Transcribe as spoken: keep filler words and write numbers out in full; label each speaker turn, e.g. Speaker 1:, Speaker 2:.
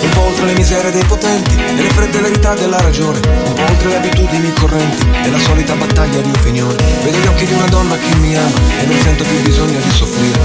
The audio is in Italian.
Speaker 1: un po' oltre le miserie dei potenti e le fredde verità della ragione, un po' oltre le abitudini correnti e la solita battaglia di opinioni. Vedo gli occhi di una donna che mi ama e non sento più bisogno di soffrire.